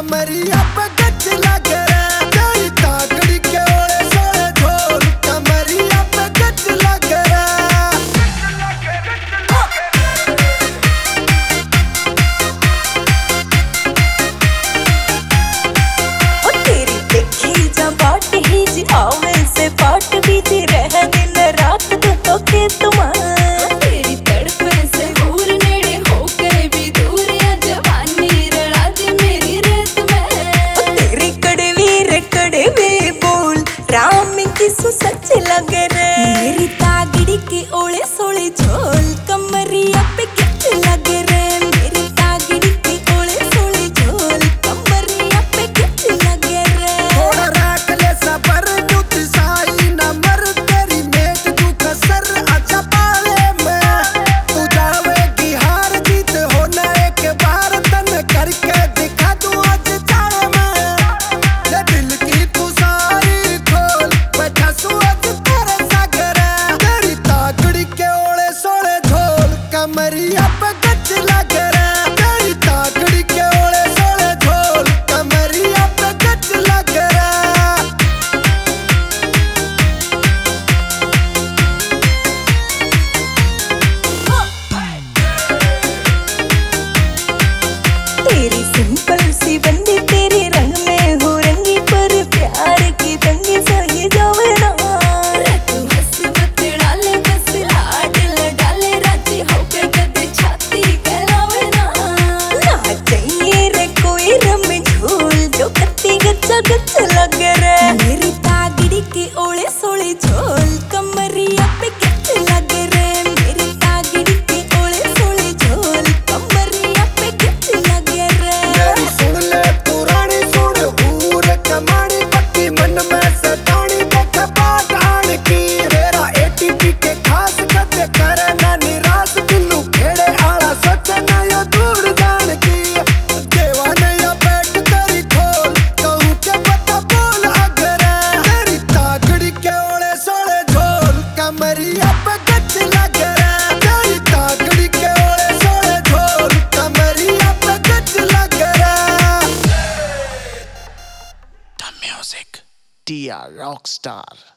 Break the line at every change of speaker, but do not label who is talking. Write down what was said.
कमरिया पे गच लग रहा तेरी ताकड़ी के ओले सोले झोल कमरिया पे गच लग रहा।
ओ तेरी देखी जा बाट ही जी आवे से बाट भी थी रह दिन रात तो के तुम तेरी तड़पे से दूर नेड़े होकर भी दूर या जवानी रड़ा दे मेरी रेत में। तेरी कड़वी बोल राम की सु सच लग रे मेरी तागड़ी के ओले सोले झोल कमरिया पे किच लग रे मेरी तागड़ी के ओले सोले झोल कमरिया पे किच लग रे।
थोड़ा राख ले सबर जुत साई न मर तेरी मेट तू कसर अच्छा पाले में तू जावेगी हार जीत होना एक बार तन करके दिखा तू आज चाहे में ले दिल की तू सारी खोल बैठा सू आज तेरे सागर तेरी ताकड़ी के ओले सोले झोल कमरिया पे गच लग रहा तेरी ताकड़ी के ओले सोले झोल कमरिया पे गच लग रहा।
तेरी सिंपल सी बंदी तेरे रंग में हो रंगी पर प्यार की तंगी सही जावे ना तू हंस मत डाले बस लाड डाले राजी होके कदे छाती कहलावे ना चाहिए रे कोई रम झूल जो कत्ती गच्चा गच्चा लग रहा मेरी तागड़ी के ओले सोले झोल कमरिया पे किच लग रे मेरी तागड़ी के ओले सोले झोल कमरिया पे किच लग रे।
मेरी सुन ले पुरानी सुन हूर कमानी पक्की मन में सतानी देख बात आन की मेरा एटीपी के खास कद करे ना निराश दिलू खेड़े आला सोचे ना यो दूर जान की देवाने या बैठ तेरी खोल कहूँ के पता बोल अगर तेरी ताकड़ी के ओले सोले झोल कमरिया पे गच लग रहा तेरी ताकड़ी के ओले सोले झोल कमरिया पे गच लग रहा।
The music, DR Rockstar.